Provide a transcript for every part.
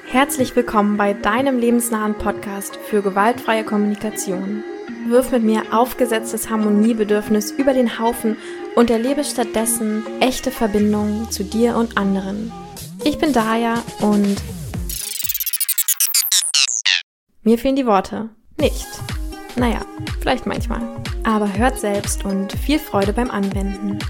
Herzlich willkommen bei deinem lebensnahen Podcast für gewaltfreie Kommunikation. Wirf mit mir aufgesetztes Harmoniebedürfnis über den Haufen und erlebe stattdessen echte Verbindungen zu dir und anderen. Ich bin Daya und mir fehlen die Worte. Nicht. Naja, vielleicht manchmal. Aber hört selbst und viel Freude beim Anwenden.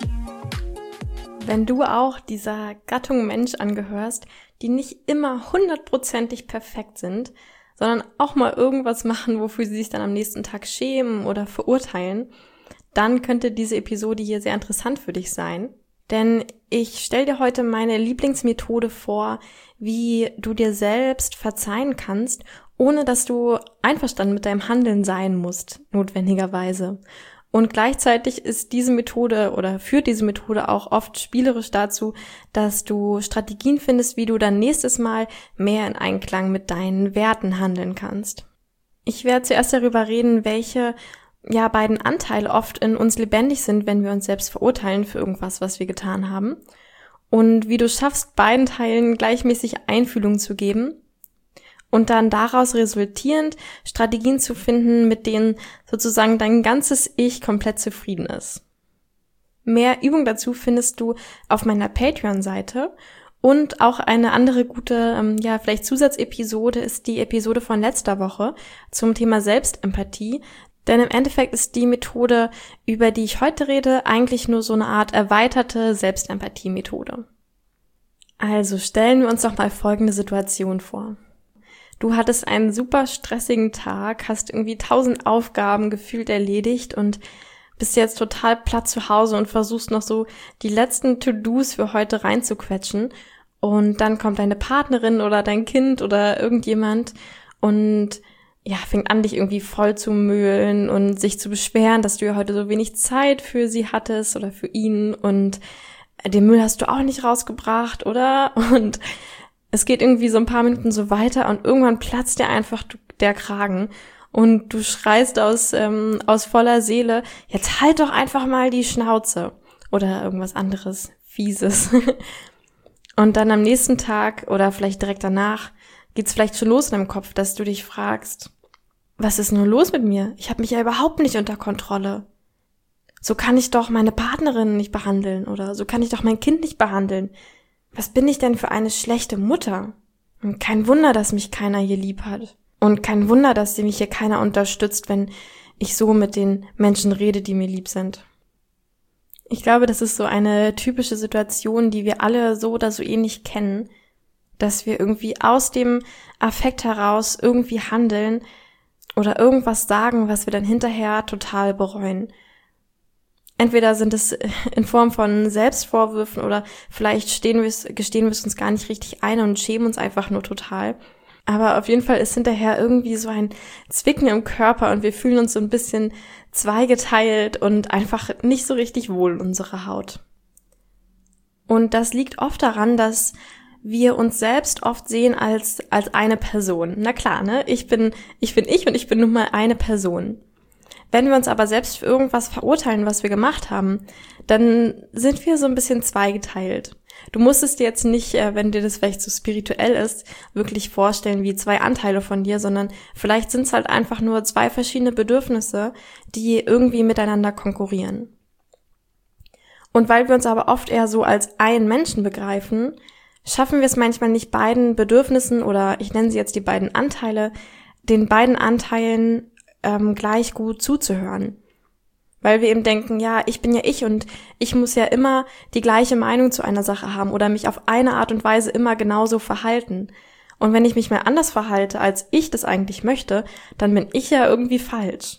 Wenn du auch dieser Gattung Mensch angehörst, die nicht immer 100%ig perfekt sind, sondern auch mal irgendwas machen, wofür sie sich dann am nächsten Tag schämen oder verurteilen, dann könnte diese Episode hier sehr interessant für dich sein. Denn ich stelle dir heute meine Lieblingsmethode vor, wie du dir selbst verzeihen kannst, ohne dass du einverstanden mit deinem Handeln sein musst, notwendigerweise. Und gleichzeitig ist diese Methode oder führt diese Methode auch oft spielerisch dazu, dass du Strategien findest, wie du dann nächstes Mal mehr in Einklang mit deinen Werten handeln kannst. Ich werde zuerst darüber reden, welche beiden Anteile oft in uns lebendig sind, wenn wir uns selbst verurteilen für irgendwas, was wir getan haben. Und wie du schaffst, beiden Teilen gleichmäßig Einfühlung zu geben. Und dann daraus resultierend Strategien zu finden, mit denen sozusagen dein ganzes Ich komplett zufrieden ist. Mehr Übung dazu findest du auf meiner Patreon-Seite und auch eine andere gute, vielleicht Zusatzepisode ist die Episode von letzter Woche zum Thema Selbstempathie. Denn im Endeffekt ist die Methode, über die ich heute rede, eigentlich nur so eine Art erweiterte Selbstempathie-Methode. Also stellen wir uns doch mal folgende Situation vor. Du hattest einen super stressigen Tag, hast irgendwie 1000 Aufgaben gefühlt erledigt und bist jetzt total platt zu Hause und versuchst noch so die letzten To-Dos für heute reinzuquetschen. Und dann kommt deine Partnerin oder dein Kind oder irgendjemand und fängt an, dich irgendwie voll zu möhlen und sich zu beschweren, dass du ja heute so wenig Zeit für sie hattest oder für ihn und den Müll hast du auch nicht rausgebracht, oder? Und es geht irgendwie so ein paar Minuten so weiter und irgendwann platzt dir einfach der Kragen und du schreist aus voller Seele, jetzt halt doch einfach mal die Schnauze oder irgendwas anderes Fieses. Und dann am nächsten Tag oder vielleicht direkt danach geht's vielleicht schon los in deinem Kopf, dass du dich fragst, was ist nur los mit mir? Ich habe mich ja überhaupt nicht unter Kontrolle. So kann ich doch meine Partnerin nicht behandeln oder so kann ich doch mein Kind nicht behandeln. Was bin ich denn für eine schlechte Mutter? Und kein Wunder, dass mich keiner hier lieb hat. Und kein Wunder, dass mich hier keiner unterstützt, wenn ich so mit den Menschen rede, die mir lieb sind. Ich glaube, das ist so eine typische Situation, die wir alle so oder so ähnlich kennen, dass wir irgendwie aus dem Affekt heraus irgendwie handeln oder irgendwas sagen, was wir dann hinterher total bereuen. Entweder sind es in Form von Selbstvorwürfen oder vielleicht gestehen wir es uns gar nicht richtig ein und schämen uns einfach nur total. Aber auf jeden Fall ist hinterher irgendwie so ein Zwicken im Körper und wir fühlen uns so ein bisschen zweigeteilt und einfach nicht so richtig wohl in unserer Haut. Und das liegt oft daran, dass wir uns selbst oft sehen als eine Person. Na klar, ne? Ich bin ich und ich bin nun mal eine Person. Wenn wir uns aber selbst für irgendwas verurteilen, was wir gemacht haben, dann sind wir so ein bisschen zweigeteilt. Du musst es dir jetzt nicht, wenn dir das vielleicht so spirituell ist, wirklich vorstellen wie zwei Anteile von dir, sondern vielleicht sind es halt einfach nur zwei verschiedene Bedürfnisse, die irgendwie miteinander konkurrieren. Und weil wir uns aber oft eher so als einen Menschen begreifen, schaffen wir es manchmal nicht, beiden Bedürfnissen oder ich nenne sie jetzt die beiden Anteile, den beiden Anteilen gleich gut zuzuhören. Weil wir eben denken, ich bin ja ich und ich muss ja immer die gleiche Meinung zu einer Sache haben oder mich auf eine Art und Weise immer genauso verhalten. Und wenn ich mich mal anders verhalte, als ich das eigentlich möchte, dann bin ich ja irgendwie falsch.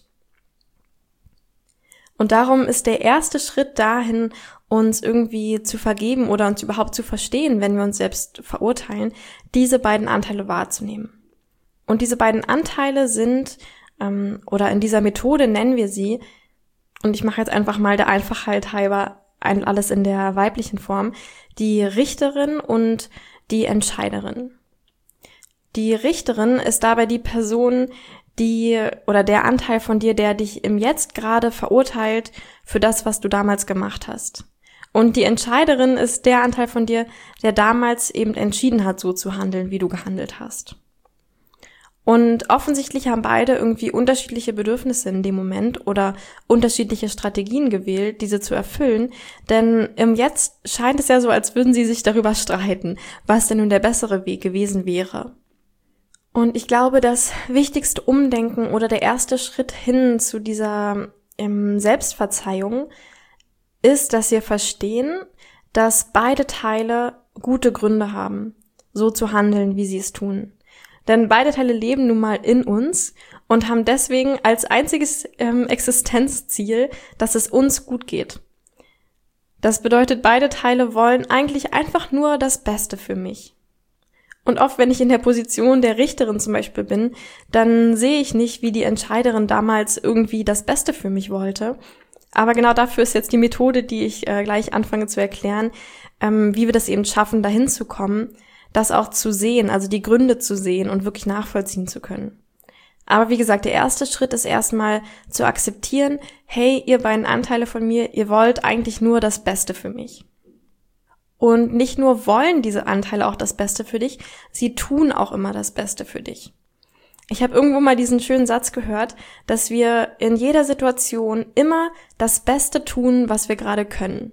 Und darum ist der erste Schritt dahin, uns irgendwie zu vergeben oder uns überhaupt zu verstehen, wenn wir uns selbst verurteilen, diese beiden Anteile wahrzunehmen. Und diese beiden Anteile sind oder in dieser Methode nennen wir sie, und ich mache jetzt einfach mal der Einfachheit halber alles in der weiblichen Form, die Richterin und die Entscheiderin. Die Richterin ist dabei die Person, oder der Anteil von dir, der dich im Jetzt gerade verurteilt für das, was du damals gemacht hast. Und die Entscheiderin ist der Anteil von dir, der damals eben entschieden hat, so zu handeln, wie du gehandelt hast. Und offensichtlich haben beide irgendwie unterschiedliche Bedürfnisse in dem Moment oder unterschiedliche Strategien gewählt, diese zu erfüllen. Denn im Jetzt scheint es ja so, als würden sie sich darüber streiten, was denn nun der bessere Weg gewesen wäre. Und ich glaube, das wichtigste Umdenken oder der erste Schritt hin zu dieser Selbstverzeihung ist, dass wir verstehen, dass beide Teile gute Gründe haben, so zu handeln, wie sie es tun. Denn beide Teile leben nun mal in uns und haben deswegen als einziges Existenzziel, dass es uns gut geht. Das bedeutet, beide Teile wollen eigentlich einfach nur das Beste für mich. Und oft, wenn ich in der Position der Richterin zum Beispiel bin, dann sehe ich nicht, wie die Entscheiderin damals irgendwie das Beste für mich wollte. Aber genau dafür ist jetzt die Methode, die ich gleich anfange zu erklären, wie wir das eben schaffen, dahin zu kommen, das auch zu sehen, also die Gründe zu sehen und wirklich nachvollziehen zu können. Aber wie gesagt, der erste Schritt ist erstmal zu akzeptieren, hey, ihr beiden Anteile von mir, ihr wollt eigentlich nur das Beste für mich. Und nicht nur wollen diese Anteile auch das Beste für dich, sie tun auch immer das Beste für dich. Ich habe irgendwo mal diesen schönen Satz gehört, dass wir in jeder Situation immer das Beste tun, was wir gerade können.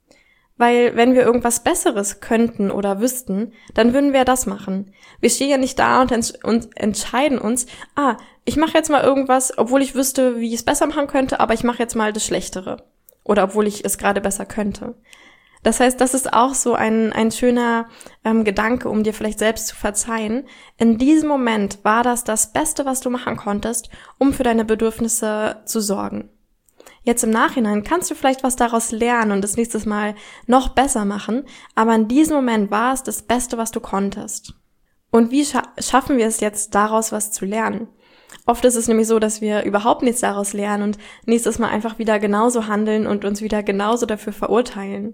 Weil wenn wir irgendwas Besseres könnten oder wüssten, dann würden wir das machen. Wir stehen ja nicht da und entscheiden uns, ich mache jetzt mal irgendwas, obwohl ich wüsste, wie ich es besser machen könnte, aber ich mache jetzt mal das Schlechtere. Oder obwohl ich es gerade besser könnte. Das heißt, das ist auch so ein schöner Gedanke, um dir vielleicht selbst zu verzeihen. In diesem Moment war das Beste, was du machen konntest, um für deine Bedürfnisse zu sorgen. Jetzt im Nachhinein kannst du vielleicht was daraus lernen und das nächstes Mal noch besser machen, aber in diesem Moment war es das Beste, was du konntest. Und wie schaffen wir es jetzt, daraus was zu lernen? Oft ist es nämlich so, dass wir überhaupt nichts daraus lernen und nächstes Mal einfach wieder genauso handeln und uns wieder genauso dafür verurteilen.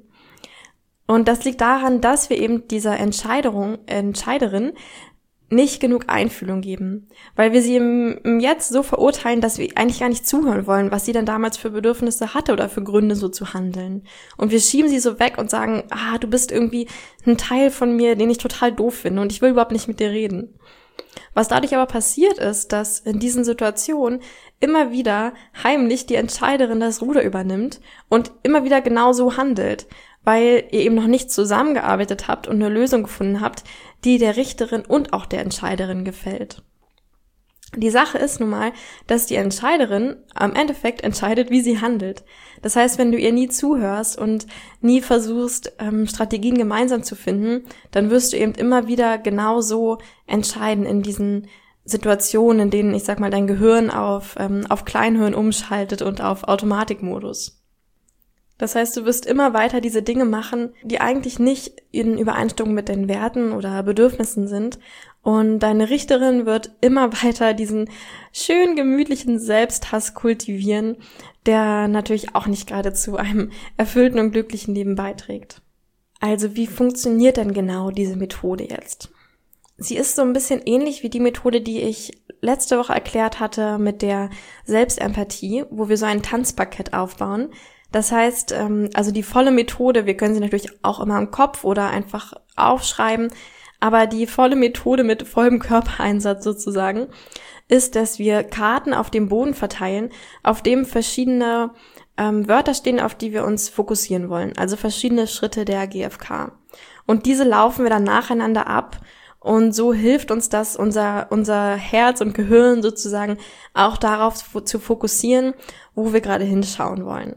Und das liegt daran, dass wir eben dieser Entscheiderin nicht genug Einfühlung geben, weil wir sie im Jetzt so verurteilen, dass wir eigentlich gar nicht zuhören wollen, was sie denn damals für Bedürfnisse hatte oder für Gründe, so zu handeln. Und wir schieben sie so weg und sagen, du bist irgendwie ein Teil von mir, den ich total doof finde und ich will überhaupt nicht mit dir reden. Was dadurch aber passiert ist, dass in diesen Situationen immer wieder heimlich die Entscheiderin das Ruder übernimmt und immer wieder genau so handelt, weil ihr eben noch nicht zusammengearbeitet habt und eine Lösung gefunden habt, die der Richterin und auch der Entscheiderin gefällt. Die Sache ist nun mal, dass die Entscheiderin am Endeffekt entscheidet, wie sie handelt. Das heißt, wenn du ihr nie zuhörst und nie versuchst, Strategien gemeinsam zu finden, dann wirst du eben immer wieder genau so entscheiden in diesen Situationen, in denen, ich sag mal, dein Gehirn auf Kleinhirn umschaltet und auf Automatikmodus. Das heißt, du wirst immer weiter diese Dinge machen, die eigentlich nicht in Übereinstimmung mit deinen Werten oder Bedürfnissen sind. Und deine Richterin wird immer weiter diesen schön gemütlichen Selbsthass kultivieren, der natürlich auch nicht gerade zu einem erfüllten und glücklichen Leben beiträgt. Also wie funktioniert denn genau diese Methode jetzt? Sie ist so ein bisschen ähnlich wie die Methode, die ich letzte Woche erklärt hatte mit der Selbstempathie, wo wir so ein Tanzparkett aufbauen. Das heißt, also die volle Methode, wir können sie natürlich auch immer im Kopf oder einfach aufschreiben, aber die volle Methode mit vollem Körpereinsatz sozusagen ist, dass wir Karten auf dem Boden verteilen, auf dem verschiedene Wörter stehen, auf die wir uns fokussieren wollen, also verschiedene Schritte der GFK. Und diese laufen wir dann nacheinander ab und so hilft uns das, unser Herz und Gehirn sozusagen auch darauf zu fokussieren, wo wir gerade hinschauen wollen.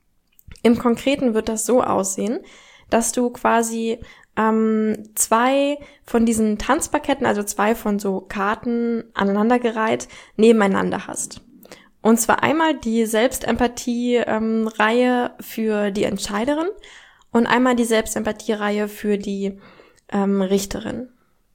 Im Konkreten wird das so aussehen, dass du quasi 2 von diesen Tanzparketten, also 2 von so Karten aneinandergereiht, nebeneinander hast. Und zwar einmal die Selbstempathie-Reihe für die Entscheiderin und einmal die Selbstempathie-Reihe für die Richterin.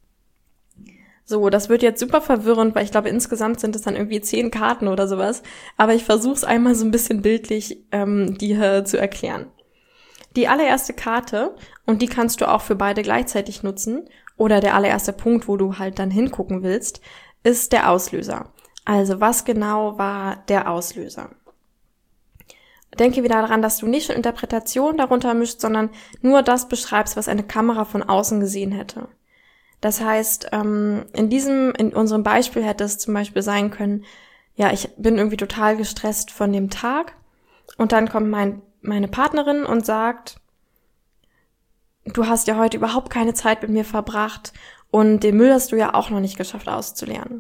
So, das wird jetzt super verwirrend, weil ich glaube, insgesamt sind es dann irgendwie 10 Karten oder sowas. Aber ich versuche es einmal so ein bisschen bildlich dir zu erklären. Die allererste Karte, und die kannst du auch für beide gleichzeitig nutzen, oder der allererste Punkt, wo du halt dann hingucken willst, ist der Auslöser. Also was genau war der Auslöser? denke wieder daran, dass du nicht schon Interpretation darunter mischst, sondern nur das beschreibst, was eine Kamera von außen gesehen hätte. Das heißt, in unserem Beispiel hätte es zum Beispiel sein können, ja, ich bin irgendwie total gestresst von dem Tag und dann kommt meine Partnerin und sagt, du hast ja heute überhaupt keine Zeit mit mir verbracht und den Müll hast du ja auch noch nicht geschafft auszuleeren.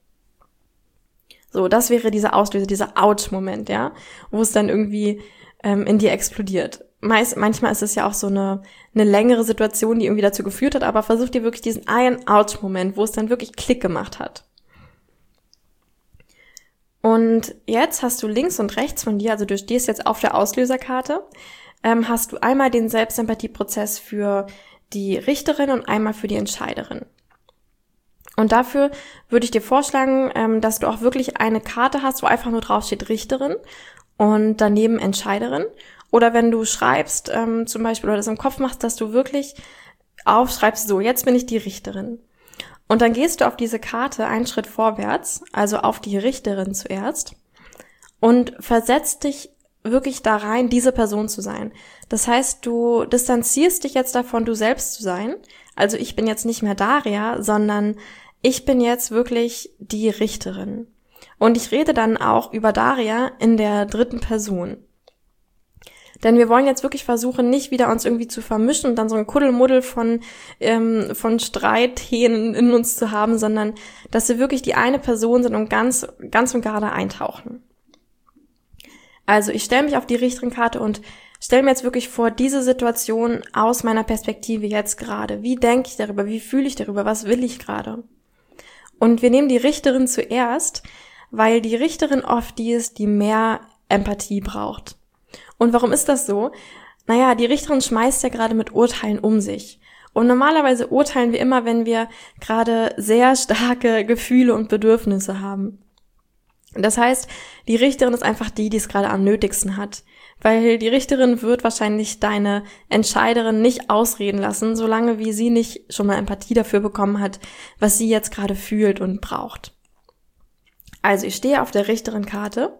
So, das wäre dieser Auslöser, dieser Ouch-Moment, ja, wo es dann irgendwie in dir explodiert. Manchmal ist es ja auch so eine längere Situation, die irgendwie dazu geführt hat, aber versuch dir wirklich diesen einen Ouch-Moment, wo es dann wirklich Klick gemacht hat. Und jetzt hast du links und rechts von dir, also du stehst jetzt auf der Auslöserkarte, hast du einmal den Selbstempathieprozess für die Richterin und einmal für die Entscheiderin. Und dafür würde ich dir vorschlagen, dass du auch wirklich eine Karte hast, wo einfach nur drauf steht Richterin und daneben Entscheiderin. Oder wenn du schreibst, zum Beispiel, oder das im Kopf machst, dass du wirklich aufschreibst, so, jetzt bin ich die Richterin. Und dann gehst du auf diese Karte einen Schritt vorwärts, also auf die Richterin zuerst, und versetzt dich wirklich da rein, diese Person zu sein. Das heißt, du distanzierst dich jetzt davon, du selbst zu sein. Also ich bin jetzt nicht mehr Daria, sondern ich bin jetzt wirklich die Richterin. Und ich rede dann auch über Daria in der dritten Person. Denn wir wollen jetzt wirklich versuchen, nicht wieder uns irgendwie zu vermischen und dann so ein Kuddelmuddel von Streithähnen in uns zu haben, sondern dass wir wirklich die eine Person sind und ganz und gar da eintauchen. Also ich stelle mich auf die Richterinkarte und stelle mir jetzt wirklich vor, diese Situation aus meiner Perspektive jetzt gerade. Wie denke ich darüber? Wie fühle ich darüber? Was will ich gerade? Und wir nehmen die Richterin zuerst, weil die Richterin oft die ist, die mehr Empathie braucht. Und warum ist das so? Naja, die Richterin schmeißt ja gerade mit Urteilen um sich. Und normalerweise urteilen wir immer, wenn wir gerade sehr starke Gefühle und Bedürfnisse haben. Das heißt, die Richterin ist einfach die es gerade am nötigsten hat. Weil die Richterin wird wahrscheinlich deine Entscheiderin nicht ausreden lassen, solange wie sie nicht schon mal Empathie dafür bekommen hat, was sie jetzt gerade fühlt und braucht. Also ich stehe auf der Richterinnenkarte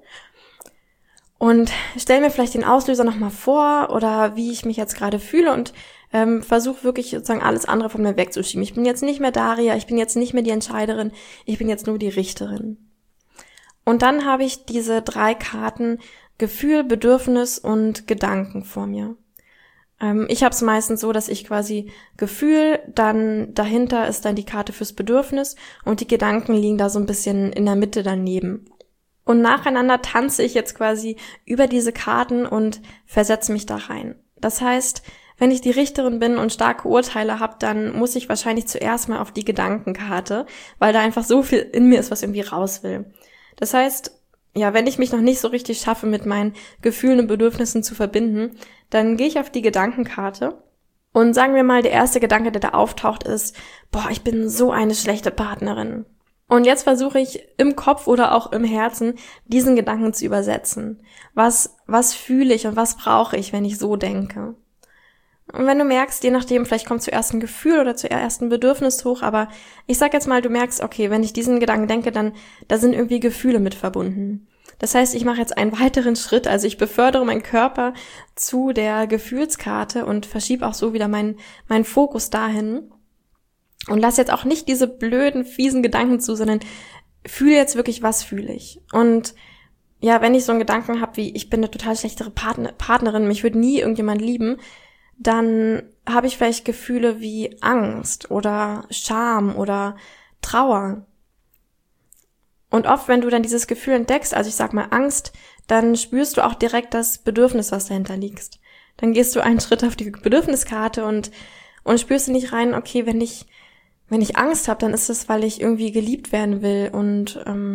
und stelle mir vielleicht den Auslöser nochmal vor oder wie ich mich jetzt gerade fühle und versuche wirklich sozusagen alles andere von mir wegzuschieben. Ich bin jetzt nicht mehr Daria, ich bin jetzt nicht mehr die Entscheiderin, ich bin jetzt nur die Richterin. Und dann habe ich diese 3 Karten Gefühl, Bedürfnis und Gedanken vor mir. Ich habe es meistens so, dass ich quasi Gefühl, dann dahinter ist dann die Karte fürs Bedürfnis und die Gedanken liegen da so ein bisschen in der Mitte daneben. Und nacheinander tanze ich jetzt quasi über diese Karten und versetze mich da rein. Das heißt, wenn ich die Richterin bin und starke Urteile habe, dann muss ich wahrscheinlich zuerst mal auf die Gedankenkarte, weil da einfach so viel in mir ist, was irgendwie raus will. Das heißt, ja, wenn ich mich noch nicht so richtig schaffe, mit meinen Gefühlen und Bedürfnissen zu verbinden, dann gehe ich auf die Gedankenkarte und sagen wir mal, der erste Gedanke, der da auftaucht, ist, boah, ich bin so eine schlechte Partnerin. Und jetzt versuche ich im Kopf oder auch im Herzen, diesen Gedanken zu übersetzen. Was fühle ich und was brauche ich, wenn ich so denke? Und wenn du merkst, je nachdem, vielleicht kommt zuerst ein Gefühl oder zuerst ein Bedürfnis hoch, aber ich sag jetzt mal, du merkst, okay, wenn ich diesen Gedanken denke, dann da sind irgendwie Gefühle mit verbunden. Das heißt, ich mache jetzt einen weiteren Schritt, also ich befördere meinen Körper zu der Gefühlskarte und verschiebe auch so wieder meinen Fokus dahin und lass jetzt auch nicht diese blöden, fiesen Gedanken zu, sondern fühle jetzt wirklich, was fühle ich. Und ja, wenn ich so einen Gedanken habe, wie ich bin eine total schlechtere Partnerin, mich würde nie irgendjemand lieben, dann habe ich vielleicht Gefühle wie Angst oder Scham oder Trauer. Und oft, wenn du dann dieses Gefühl entdeckst, also ich sag mal Angst, dann spürst du auch direkt das Bedürfnis, was dahinter liegt. Dann gehst du einen Schritt auf die Bedürfniskarte und spürst du nicht rein, okay, wenn ich Angst habe, dann ist es, weil ich irgendwie geliebt werden will und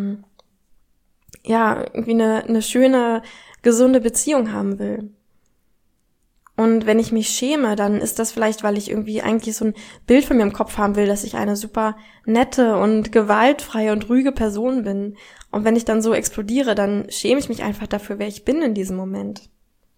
ja, irgendwie eine schöne, gesunde Beziehung haben will. Und wenn ich mich schäme, dann ist das vielleicht, weil ich irgendwie eigentlich so ein Bild von mir im Kopf haben will, dass ich eine super nette und gewaltfreie und ruhige Person bin. Und wenn ich dann so explodiere, dann schäme ich mich einfach dafür, wer ich bin in diesem Moment.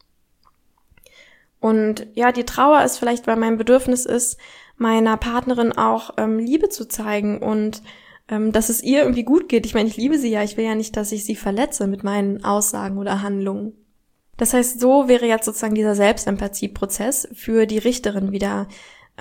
Und ja, die Trauer ist vielleicht, weil mein Bedürfnis ist, meiner Partnerin auch Liebe zu zeigen und dass es ihr irgendwie gut geht. Ich meine, ich liebe sie ja, ich will ja nicht, dass ich sie verletze mit meinen Aussagen oder Handlungen. Das heißt, so wäre jetzt sozusagen dieser Selbstempathie-Prozess für die Richterin wieder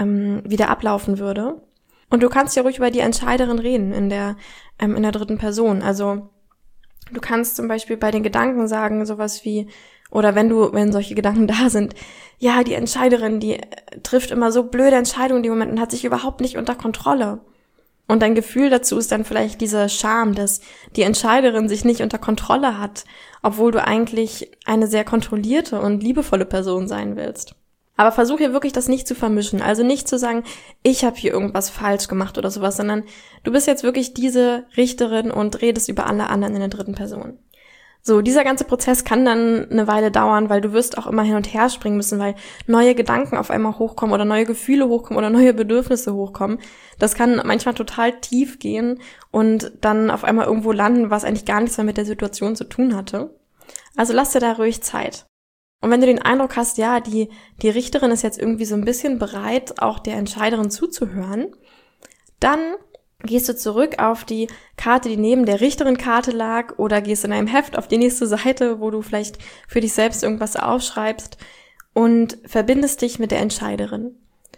ablaufen würde. Und du kannst ja ruhig über die Entscheiderin reden in der dritten Person. Also du kannst zum Beispiel bei den Gedanken sagen, sowas wie, oder wenn solche Gedanken da sind, ja, die Entscheiderin, die trifft immer so blöde Entscheidungen in dem Moment und hat sich überhaupt nicht unter Kontrolle. Und dein Gefühl dazu ist dann vielleicht diese Scham, dass die Entscheiderin sich nicht unter Kontrolle hat, obwohl du eigentlich eine sehr kontrollierte und liebevolle Person sein willst. Aber versuch hier wirklich das nicht zu vermischen. Also nicht zu sagen, ich habe hier irgendwas falsch gemacht oder sowas, sondern du bist jetzt wirklich diese Richterin und redest über alle anderen in der dritten Person. So, dieser ganze Prozess kann dann eine Weile dauern, weil du wirst auch immer hin und her springen müssen, weil neue Gedanken auf einmal hochkommen oder neue Gefühle hochkommen oder neue Bedürfnisse hochkommen. Das kann manchmal total tief gehen und dann auf einmal irgendwo landen, was eigentlich gar nichts mehr mit der Situation zu tun hatte. Also lass dir da ruhig Zeit. Und wenn du den Eindruck hast, ja, die Richterin ist jetzt irgendwie so ein bisschen bereit, auch der Entscheiderin zuzuhören, dann gehst du zurück auf die Karte, die neben der Richterin-Karte lag, oder gehst in einem Heft auf die nächste Seite, wo du vielleicht für dich selbst irgendwas aufschreibst und verbindest dich mit der Entscheiderin.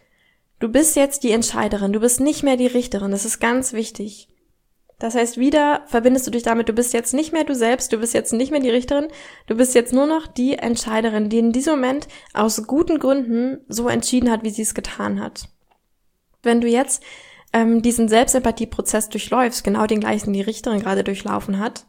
Du bist jetzt die Entscheiderin, du bist nicht mehr die Richterin, das ist ganz wichtig. Das heißt, wieder verbindest du dich damit, du bist jetzt nicht mehr du selbst, du bist jetzt nicht mehr die Richterin, du bist jetzt nur noch die Entscheiderin, die in diesem Moment aus guten Gründen so entschieden hat, wie sie es getan hat. Wenn du jetzt diesen Selbstempathie-Prozess durchläufst, genau den gleichen die Richterin gerade durchlaufen hat,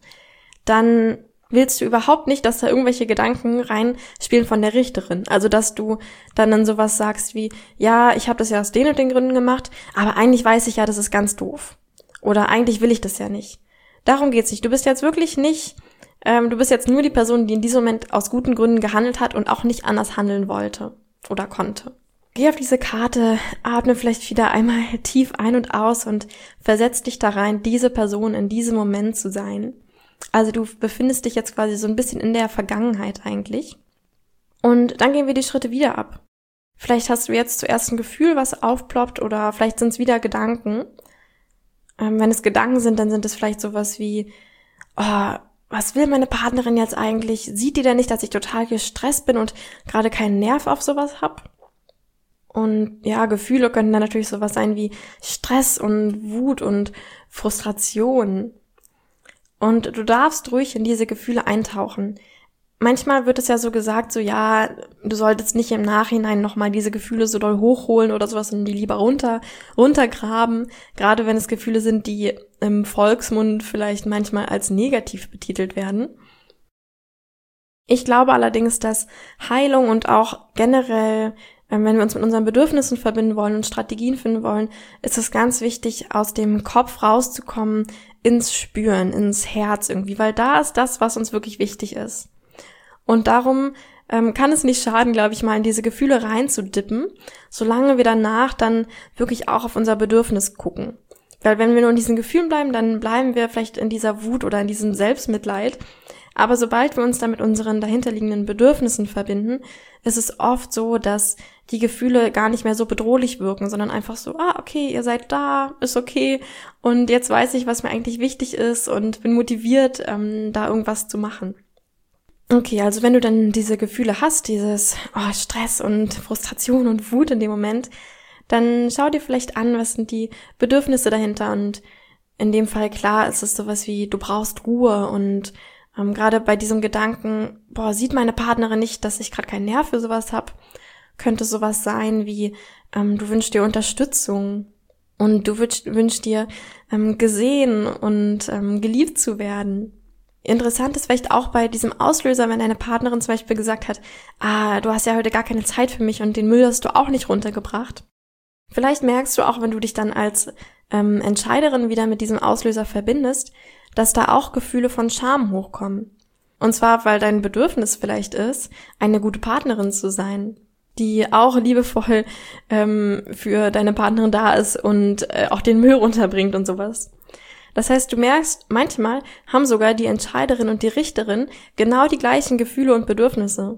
dann willst du überhaupt nicht, dass da irgendwelche Gedanken reinspielen von der Richterin. Also, dass du dann sowas sagst wie, ja, ich habe das ja aus den und den Gründen gemacht, aber eigentlich weiß ich ja, das ist ganz doof. Oder eigentlich will ich das ja nicht. Darum geht's nicht. Du bist jetzt wirklich nicht, du bist jetzt nur die Person, die in diesem Moment aus guten Gründen gehandelt hat und auch nicht anders handeln wollte oder konnte. Geh auf diese Karte, atme vielleicht wieder einmal tief ein und aus und versetz dich da rein, diese Person in diesem Moment zu sein. Also du befindest dich jetzt quasi so ein bisschen in der Vergangenheit eigentlich. Und dann gehen wir die Schritte wieder ab. Vielleicht hast du jetzt zuerst ein Gefühl, was aufploppt, oder vielleicht sind es wieder Gedanken. Wenn es Gedanken sind, dann sind es vielleicht sowas wie, oh, was will meine Partnerin jetzt eigentlich? Sieht die denn nicht, dass ich total gestresst bin und gerade keinen Nerv auf sowas hab? Und ja, Gefühle können dann natürlich sowas sein wie Stress und Wut und Frustration. Und du darfst ruhig in diese Gefühle eintauchen. Manchmal wird es ja so gesagt, so ja, du solltest nicht im Nachhinein nochmal diese Gefühle so doll hochholen oder sowas und die lieber runtergraben. Gerade wenn es Gefühle sind, die im Volksmund vielleicht manchmal als negativ betitelt werden. Ich glaube allerdings, dass Heilung und auch generell, wenn wir uns mit unseren Bedürfnissen verbinden wollen und Strategien finden wollen, ist es ganz wichtig, aus dem Kopf rauszukommen, ins Spüren, ins Herz irgendwie, weil da ist das, was uns wirklich wichtig ist. Und darum kann es nicht schaden, glaube ich, mal in diese Gefühle reinzudippen, solange wir danach dann wirklich auch auf unser Bedürfnis gucken. Weil wenn wir nur in diesen Gefühlen bleiben, dann bleiben wir vielleicht in dieser Wut oder in diesem Selbstmitleid. Aber sobald wir uns dann mit unseren dahinterliegenden Bedürfnissen verbinden, ist es oft so, dass die Gefühle gar nicht mehr so bedrohlich wirken, sondern einfach so, okay, ihr seid da, ist okay und jetzt weiß ich, was mir eigentlich wichtig ist und bin motiviert, da irgendwas zu machen. Okay, also wenn du dann diese Gefühle hast, dieses Stress und Frustration und Wut in dem Moment, dann schau dir vielleicht an, was sind die Bedürfnisse dahinter, und in dem Fall klar ist es sowas wie, du brauchst Ruhe, und gerade bei diesem Gedanken, sieht meine Partnerin nicht, dass ich gerade keinen Nerv für sowas habe, könnte sowas sein wie, du wünschst dir Unterstützung und du wünschst dir gesehen und geliebt zu werden. Interessant ist vielleicht auch bei diesem Auslöser, wenn deine Partnerin zum Beispiel gesagt hat, du hast ja heute gar keine Zeit für mich und den Müll hast du auch nicht runtergebracht. Vielleicht merkst du auch, wenn du dich dann als Entscheiderin wieder mit diesem Auslöser verbindest, dass da auch Gefühle von Scham hochkommen. Und zwar, weil dein Bedürfnis vielleicht ist, eine gute Partnerin zu sein, die auch liebevoll für deine Partnerin da ist und auch den Müll runterbringt und sowas. Das heißt, du merkst, manchmal haben sogar die Entscheiderin und die Richterin genau die gleichen Gefühle und Bedürfnisse,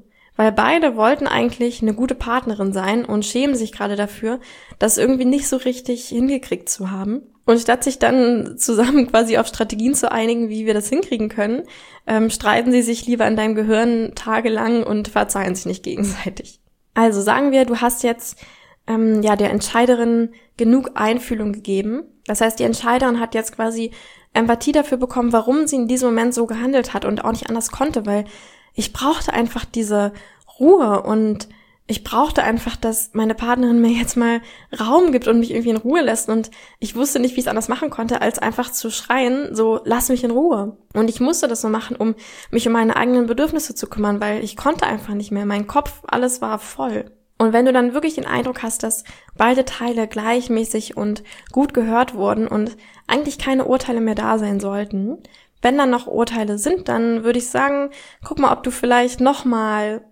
weil beide wollten eigentlich eine gute Partnerin sein und schämen sich gerade dafür, das irgendwie nicht so richtig hingekriegt zu haben. Und statt sich dann zusammen quasi auf Strategien zu einigen, wie wir das hinkriegen können, streiten sie sich lieber in deinem Gehirn tagelang und verzeihen sich nicht gegenseitig. Also sagen wir, du hast jetzt der Entscheiderin genug Einfühlung gegeben. Das heißt, die Entscheiderin hat jetzt quasi Empathie dafür bekommen, warum sie in diesem Moment so gehandelt hat und auch nicht anders konnte, weil ich brauchte einfach diese Ruhe und ich brauchte einfach, dass meine Partnerin mir jetzt mal Raum gibt und mich irgendwie in Ruhe lässt und ich wusste nicht, wie ich es anders machen konnte, als einfach zu schreien, so, lass mich in Ruhe. Und ich musste das so machen, um mich um meine eigenen Bedürfnisse zu kümmern, weil ich konnte einfach nicht mehr. Mein Kopf, alles war voll. Und wenn du dann wirklich den Eindruck hast, dass beide Teile gleichmäßig und gut gehört wurden und eigentlich keine Urteile mehr da sein sollten, wenn dann noch Urteile sind, dann würde ich sagen, guck mal, ob du vielleicht nochmal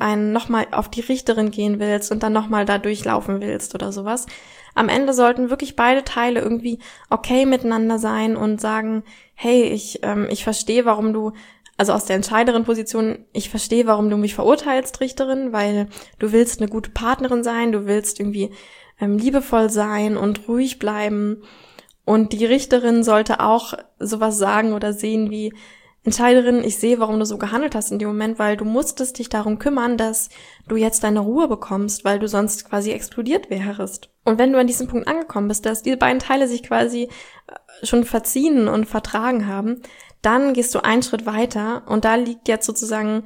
auf die Richterin gehen willst und dann nochmal da durchlaufen willst oder sowas. Am Ende sollten wirklich beide Teile irgendwie okay miteinander sein und sagen, hey, ich verstehe, warum du, also aus der Entscheiderin-Position, ich verstehe, warum du mich verurteilst, Richterin, weil du willst eine gute Partnerin sein, du willst irgendwie liebevoll sein und ruhig bleiben. Und die Richterin sollte auch sowas sagen oder sehen wie, Entscheiderin, ich sehe, warum du so gehandelt hast in dem Moment, weil du musstest dich darum kümmern, dass du jetzt deine Ruhe bekommst, weil du sonst quasi explodiert wärst. Und wenn du an diesem Punkt angekommen bist, dass diese beiden Teile sich quasi schon verziehen und vertragen haben, dann gehst du einen Schritt weiter und da liegt jetzt sozusagen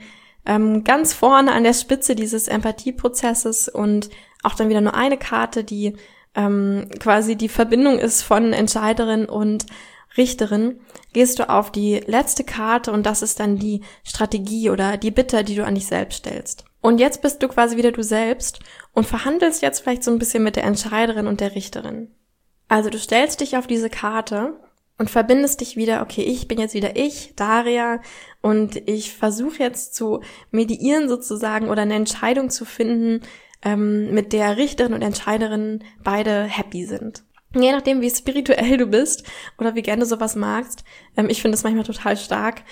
ganz vorne an der Spitze dieses Empathieprozesses und auch dann wieder nur eine Karte, die quasi die Verbindung ist von Entscheiderin und Richterin, gehst du auf die letzte Karte und das ist dann die Strategie oder die Bitte, die du an dich selbst stellst. Und jetzt bist du quasi wieder du selbst und verhandelst jetzt vielleicht so ein bisschen mit der Entscheiderin und der Richterin. Also du stellst dich auf diese Karte und verbindest dich wieder, okay, ich bin jetzt wieder ich, Daria, und ich versuche jetzt zu mediieren sozusagen oder eine Entscheidung zu finden, mit der Richterin und Entscheiderin beide happy sind. Je nachdem, wie spirituell du bist oder wie gerne du sowas magst, ich finde das manchmal total stark,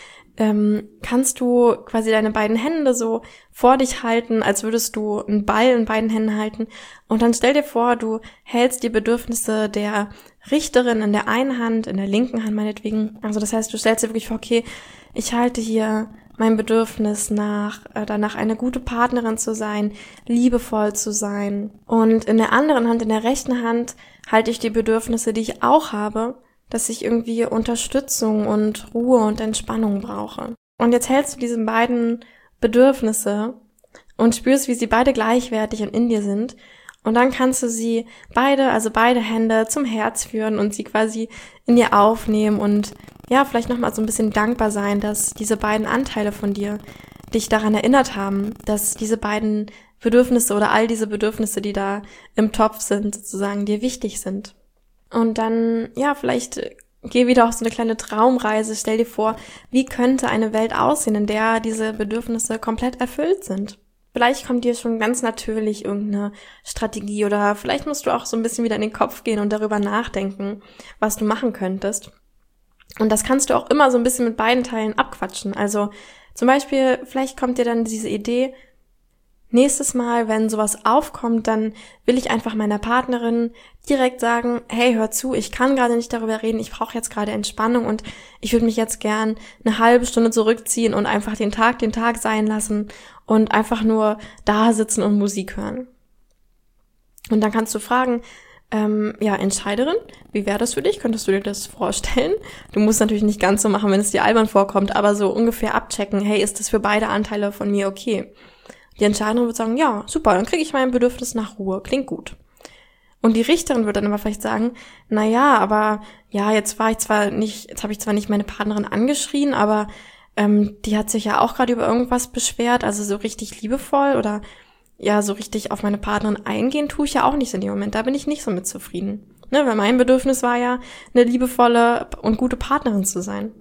kannst du quasi deine beiden Hände so vor dich halten, als würdest du einen Ball in beiden Händen halten und dann stell dir vor, du hältst die Bedürfnisse der Richterin in der einen Hand, in der linken Hand meinetwegen. Also das heißt, du stellst dir wirklich vor, okay, ich halte hier mein Bedürfnis danach eine gute Partnerin zu sein, liebevoll zu sein. Und in der anderen Hand, in der rechten Hand, halte ich die Bedürfnisse, die ich auch habe, dass ich irgendwie Unterstützung und Ruhe und Entspannung brauche. Und jetzt hältst du diese beiden Bedürfnisse und spürst, wie sie beide gleichwertig und in dir sind. Und dann kannst du sie beide Hände zum Herz führen und sie quasi in dir aufnehmen und ja, vielleicht nochmal so ein bisschen dankbar sein, dass diese beiden Anteile von dir dich daran erinnert haben, dass diese beiden Bedürfnisse oder all diese Bedürfnisse, die da im Topf sind, sozusagen dir wichtig sind. Und dann, ja, vielleicht geh wieder auf so eine kleine Traumreise, stell dir vor, wie könnte eine Welt aussehen, in der diese Bedürfnisse komplett erfüllt sind. Vielleicht kommt dir schon ganz natürlich irgendeine Strategie oder vielleicht musst du auch so ein bisschen wieder in den Kopf gehen und darüber nachdenken, was du machen könntest. Und das kannst du auch immer so ein bisschen mit beiden Teilen abquatschen. Also zum Beispiel, vielleicht kommt dir dann diese Idee, nächstes Mal, wenn sowas aufkommt, dann will ich einfach meiner Partnerin direkt sagen, hey, hör zu, ich kann gerade nicht darüber reden, ich brauche jetzt gerade Entspannung und ich würde mich jetzt gern eine halbe Stunde zurückziehen und einfach den Tag sein lassen und einfach nur da sitzen und Musik hören. Und dann kannst du fragen, Entscheiderin, wie wäre das für dich? Könntest du dir das vorstellen? Du musst natürlich nicht ganz so machen, wenn es dir albern vorkommt, aber so ungefähr abchecken, hey, ist das für beide Anteile von mir okay? Die Entscheiderin wird sagen, ja, super, dann kriege ich mein Bedürfnis nach Ruhe, klingt gut. Und die Richterin wird dann aber vielleicht sagen, jetzt habe ich zwar nicht meine Partnerin angeschrien, aber die hat sich ja auch gerade über irgendwas beschwert, also so richtig liebevoll oder ja, so richtig auf meine Partnerin eingehen tue ich ja auch nicht in dem Moment. Da bin ich nicht so mit zufrieden. Ne, weil mein Bedürfnis war ja, eine liebevolle und gute Partnerin zu sein.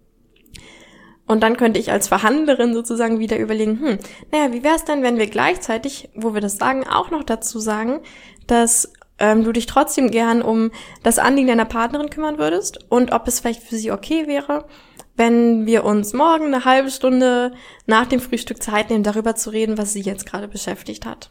Und dann könnte ich als Verhandlerin sozusagen wieder überlegen, wie wäre es denn, wenn wir gleichzeitig, wo wir das sagen, auch noch dazu sagen, dass du dich trotzdem gern um das Anliegen deiner Partnerin kümmern würdest und ob es vielleicht für sie okay wäre, wenn wir uns morgen eine halbe Stunde nach dem Frühstück Zeit nehmen, darüber zu reden, was sie jetzt gerade beschäftigt hat.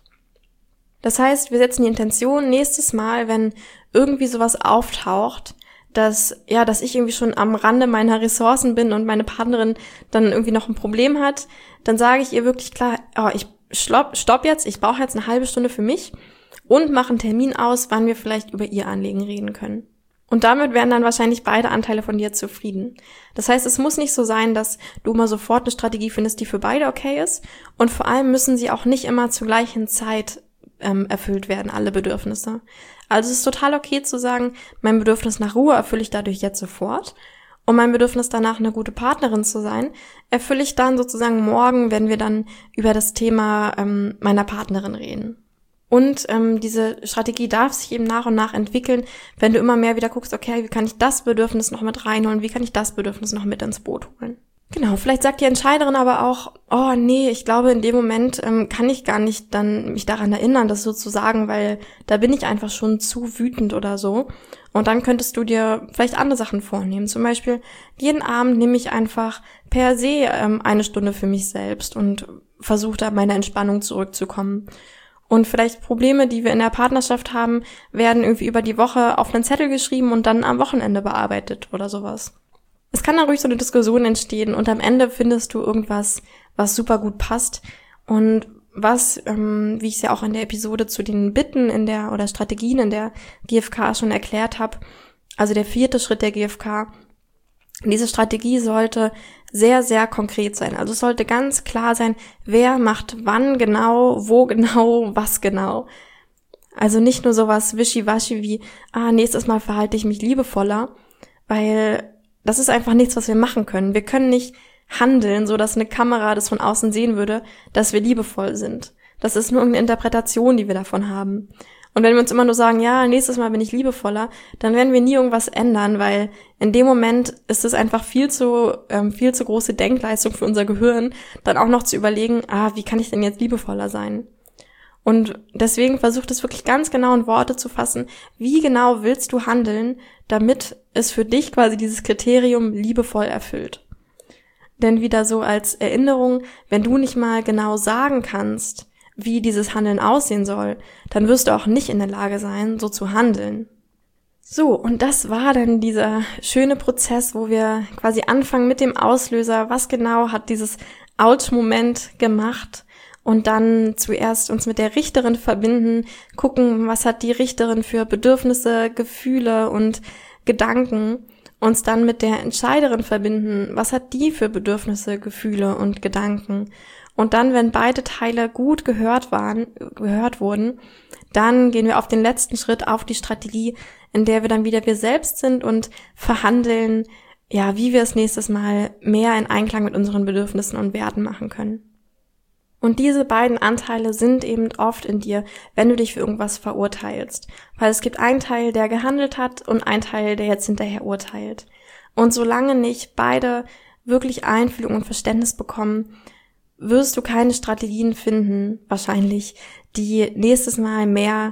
Das heißt, wir setzen die Intention nächstes Mal, wenn irgendwie sowas auftaucht, dass ich irgendwie schon am Rande meiner Ressourcen bin und meine Partnerin dann irgendwie noch ein Problem hat, dann sage ich ihr wirklich klar, ich stopp jetzt, ich brauche jetzt eine halbe Stunde für mich und mache einen Termin aus, wann wir vielleicht über ihr Anliegen reden können. Und damit wären dann wahrscheinlich beide Anteile von dir zufrieden. Das heißt, es muss nicht so sein, dass du immer sofort eine Strategie findest, die für beide okay ist. Und vor allem müssen sie auch nicht immer zur gleichen Zeit erfüllt werden, alle Bedürfnisse. Also es ist total okay zu sagen, mein Bedürfnis nach Ruhe erfülle ich dadurch jetzt sofort. Und mein Bedürfnis danach, eine gute Partnerin zu sein, erfülle ich dann sozusagen morgen, wenn wir dann über das Thema meiner Partnerin reden. Und diese Strategie darf sich eben nach und nach entwickeln, wenn du immer mehr wieder guckst, okay, wie kann ich das Bedürfnis noch mit reinholen, wie kann ich das Bedürfnis noch mit ins Boot holen. Genau, vielleicht sagt die Entscheiderin aber auch, ich glaube, in dem Moment kann ich gar nicht dann mich daran erinnern, das so zu sagen, weil da bin ich einfach schon zu wütend oder so. Und dann könntest du dir vielleicht andere Sachen vornehmen. Zum Beispiel, jeden Abend nehme ich einfach per se eine Stunde für mich selbst und versuche da meine Entspannung zurückzukommen. Und vielleicht Probleme, die wir in der Partnerschaft haben, werden irgendwie über die Woche auf einen Zettel geschrieben und dann am Wochenende bearbeitet oder sowas. Es kann dann ruhig so eine Diskussion entstehen und am Ende findest du irgendwas, was super gut passt und was, wie ich es ja auch in der Episode zu den Bitten oder Strategien in der GfK schon erklärt habe, also der 4. Schritt der GfK, diese Strategie sollte sehr, sehr konkret sein. Also es sollte ganz klar sein, wer macht wann genau, wo genau, was genau. Also nicht nur sowas wischiwaschi wie, nächstes Mal verhalte ich mich liebevoller, weil das ist einfach nichts, was wir machen können. Wir können nicht handeln, so dass eine Kamera das von außen sehen würde, dass wir liebevoll sind. Das ist nur eine Interpretation, die wir davon haben. Und wenn wir uns immer nur sagen, ja, nächstes Mal bin ich liebevoller, dann werden wir nie irgendwas ändern, weil in dem Moment ist es einfach viel zu große Denkleistung für unser Gehirn, dann auch noch zu überlegen, wie kann ich denn jetzt liebevoller sein? Und deswegen versucht es wirklich ganz genau in Worte zu fassen, wie genau willst du handeln, damit es für dich quasi dieses Kriterium liebevoll erfüllt. Denn wieder so als Erinnerung, wenn du nicht mal genau sagen kannst, wie dieses Handeln aussehen soll, dann wirst du auch nicht in der Lage sein, so zu handeln. So, und das war dann dieser schöne Prozess, wo wir quasi anfangen mit dem Auslöser, was genau hat dieses Ouch-Moment gemacht, und dann zuerst uns mit der Richterin verbinden, gucken, was hat die Richterin für Bedürfnisse, Gefühle und Gedanken, uns dann mit der Entscheiderin verbinden, was hat die für Bedürfnisse, Gefühle und Gedanken. Und dann, wenn beide Teile gut gehört wurden, dann gehen wir auf den letzten Schritt, auf die Strategie, in der wir dann wieder wir selbst sind und verhandeln, wie wir es nächstes Mal mehr in Einklang mit unseren Bedürfnissen und Werten machen können. Und diese beiden Anteile sind eben oft in dir, wenn du dich für irgendwas verurteilst. Weil es gibt einen Teil, der gehandelt hat und einen Teil, der jetzt hinterher urteilt. Und solange nicht beide wirklich Einfühlung und Verständnis bekommen, wirst du keine Strategien finden, wahrscheinlich, die nächstes Mal mehr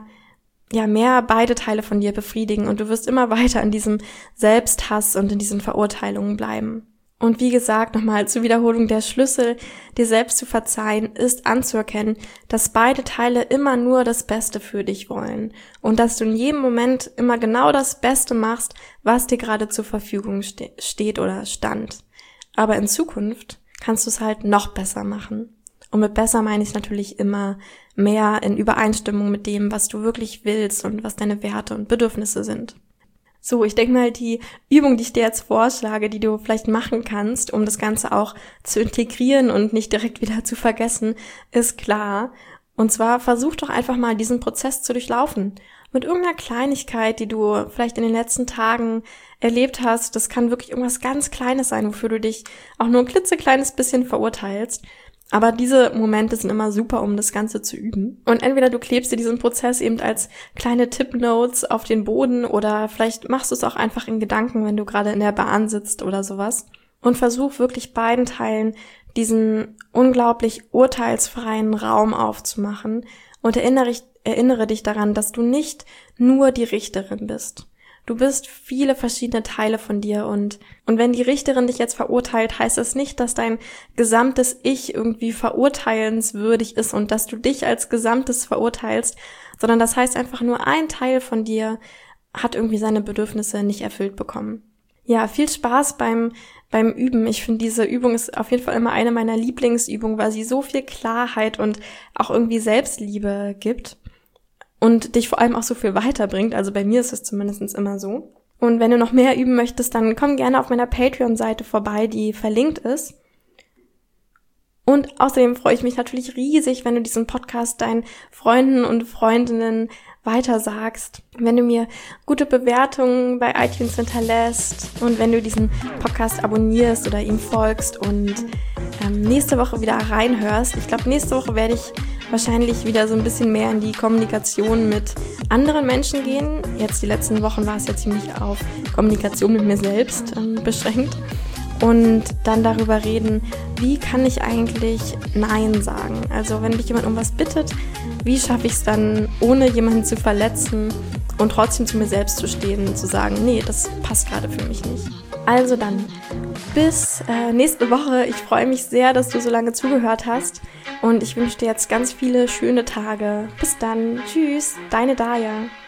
beide Teile von dir befriedigen. Und du wirst immer weiter in diesem Selbsthass und in diesen Verurteilungen bleiben. Und wie gesagt, nochmal zur Wiederholung, der Schlüssel, dir selbst zu verzeihen, ist anzuerkennen, dass beide Teile immer nur das Beste für dich wollen und dass du in jedem Moment immer genau das Beste machst, was dir gerade zur Verfügung steht oder stand. Aber in Zukunft kannst du es halt noch besser machen. Und mit besser meine ich natürlich immer mehr in Übereinstimmung mit dem, was du wirklich willst und was deine Werte und Bedürfnisse sind. So, ich denke mal, die Übung, die ich dir jetzt vorschlage, die du vielleicht machen kannst, um das Ganze auch zu integrieren und nicht direkt wieder zu vergessen, ist klar. Und zwar versuch doch einfach mal diesen Prozess zu durchlaufen. Mit irgendeiner Kleinigkeit, die du vielleicht in den letzten Tagen erlebt hast. Das kann wirklich irgendwas ganz Kleines sein, wofür du dich auch nur ein klitzekleines bisschen verurteilst. Aber diese Momente sind immer super, um das Ganze zu üben. Und entweder du klebst dir diesen Prozess eben als kleine Tippnotes auf den Boden oder vielleicht machst du es auch einfach in Gedanken, wenn du gerade in der Bahn sitzt oder sowas. Und versuch wirklich beiden Teilen diesen unglaublich urteilsfreien Raum aufzumachen und erinnere dich daran, dass du nicht nur die Richterin bist, Du bist viele verschiedene Teile von dir und wenn die Richterin dich jetzt verurteilt, heißt das nicht, dass dein gesamtes Ich irgendwie verurteilenswürdig ist und dass du dich als Gesamtes verurteilst, sondern das heißt einfach nur, ein Teil von dir hat irgendwie seine Bedürfnisse nicht erfüllt bekommen. Ja, viel Spaß beim Üben. Ich finde, diese Übung ist auf jeden Fall immer eine meiner Lieblingsübungen, weil sie so viel Klarheit und auch irgendwie Selbstliebe gibt. Und dich vor allem auch so viel weiterbringt. Also bei mir ist es zumindest immer so. Und wenn du noch mehr üben möchtest, dann komm gerne auf meiner Patreon-Seite vorbei, die verlinkt ist. Und außerdem freue ich mich natürlich riesig, wenn du diesen Podcast deinen Freunden und Freundinnen weitersagst, wenn du mir gute Bewertungen bei iTunes hinterlässt und wenn du diesen Podcast abonnierst oder ihm folgst und nächste Woche wieder reinhörst. Ich glaube, nächste Woche werde ich wahrscheinlich wieder so ein bisschen mehr in die Kommunikation mit anderen Menschen gehen. Jetzt die letzten Wochen war es ja ziemlich auf Kommunikation mit mir selbst beschränkt. Und dann darüber reden, wie kann ich eigentlich Nein sagen? Also wenn mich jemand um was bittet, wie schaffe ich es dann, ohne jemanden zu verletzen und trotzdem zu mir selbst zu stehen und zu sagen, nee, das passt gerade für mich nicht. Also dann, bis nächste Woche. Ich freue mich sehr, dass du so lange zugehört hast und ich wünsche dir jetzt ganz viele schöne Tage. Bis dann. Tschüss, deine Daya.